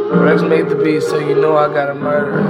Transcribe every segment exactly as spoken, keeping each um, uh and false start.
Rex made the beat, so you know I gotta murder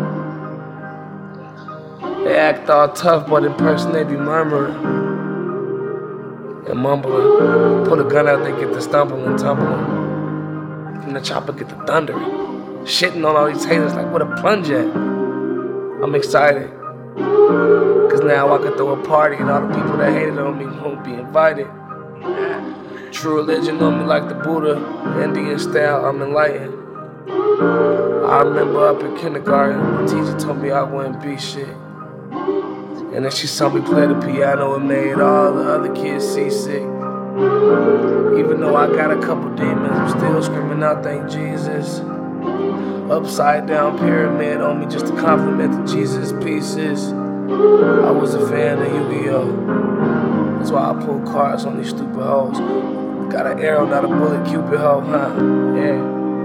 it. They act all tough, but in person they be murmuring and mumbling. Pull a gun out, they get the stumbling, tumbling. From the chopper get the thundering. Shitting on all these haters like what a plunge at. I'm excited, cause now I can throw a party and all the people that hated on me won't be invited. True religion on me like the Buddha, Indian style, I'm enlightened. I remember up in kindergarten, the teacher told me I wouldn't be shit. And then she saw me play the piano and made all the other kids seasick. Even though I got a couple demons, I'm still screaming out, thank Jesus. Upside down pyramid on me just to compliment the Jesus pieces. I was a fan of Yu-Gi-Oh! That's why I pull cards on these stupid hoes. Got an arrow, not a bullet, Cupid hoe, huh? Yeah.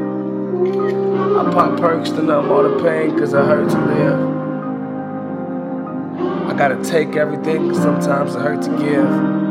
I pop perks to numb all the pain cause I hurt to live. I gotta take everything cause sometimes it hurt to give.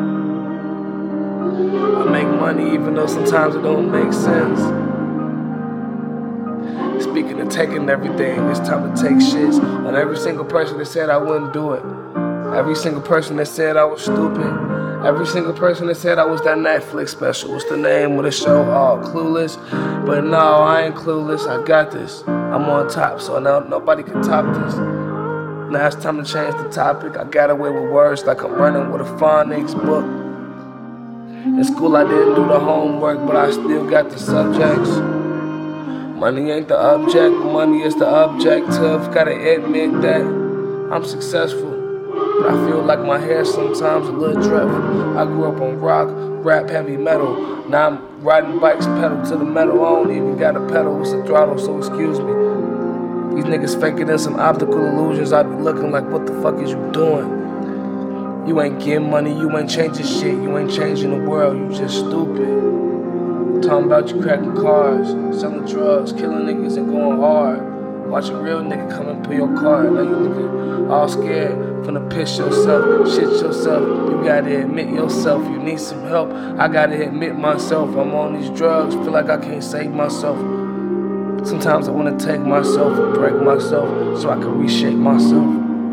I make money even though sometimes it don't make sense. Speaking of taking everything, it's time to take shits on every single person that said I wouldn't do it. Every single person that said I was stupid. Every single person that said I was that Netflix special. What's the name of the show? Oh, Clueless. But no, I ain't clueless. I got this. I'm on top, so now nobody can top this. Now it's time to change the topic. I got away with words like I'm running with a phonics book. In school I didn't do the homework, but I still got the subjects. Money ain't the object, money is the objective. Gotta admit that I'm successful, but I feel like my hair sometimes a little dreadful. I grew up on rock, rap, heavy metal. Now I'm riding bikes pedal to the metal. I don't even got a pedal, it's a throttle, so excuse me. These niggas faking in some optical illusions. I be looking like, what the fuck is you doing? You ain't getting money, you ain't changing shit. You ain't changing the world, you just stupid. Talking about you cracking cars, selling drugs, killing niggas and going hard. Watch a real nigga come and pull your car. Now you looking all scared, finna piss yourself, shit yourself. You gotta admit yourself, you need some help. I gotta admit myself, I'm on these drugs, feel like I can't save myself. Sometimes I wanna take myself and break myself so I can reshape myself.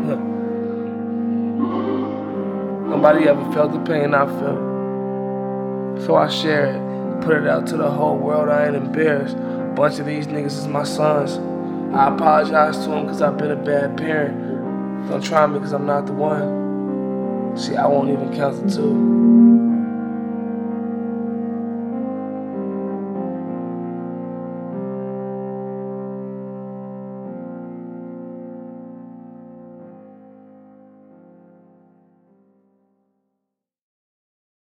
Nobody ever felt the pain I felt, so I share it. Put it out to the whole world, I ain't embarrassed. A bunch of these niggas is my sons. I apologize to them cause I've been a bad parent. Don't try me cause I'm not the one. See, I won't even count to two.